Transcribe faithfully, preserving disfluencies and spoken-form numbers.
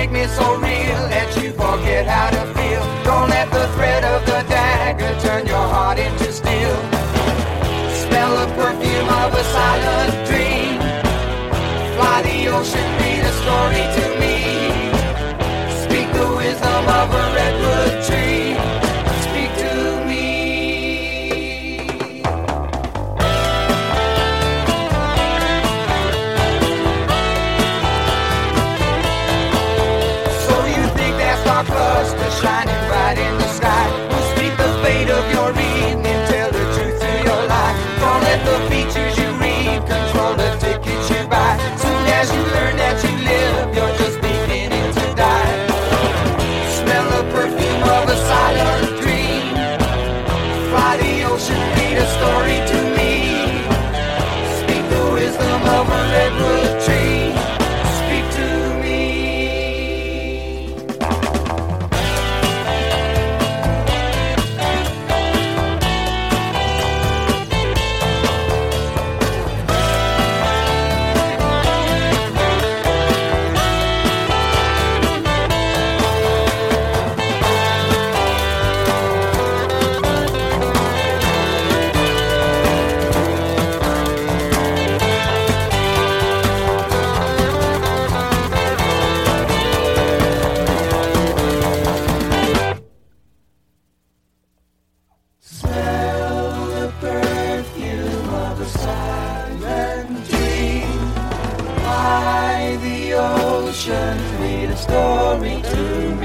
make me so real that you forget how to feel. Don't let the thread of the dagger turn your heart into steel. Smell the perfume of a silent dream. Fly the ocean, read a story to me. Speak the wisdom of a redwood tree. Speak to me. So you think that star cluster shining bright in the sky will speak the fate of your evening, tell the truth to your life. Don't let the features you read control the tickets you buy. Soon as you learn that you live, you're just beginning to die. Smell the perfume of a silent dream. Fly the ocean, read a story to me. Speak the wisdom of a redwood tree. Speak to me. Smell the perfume of a silent dream. By the ocean, read a story to me.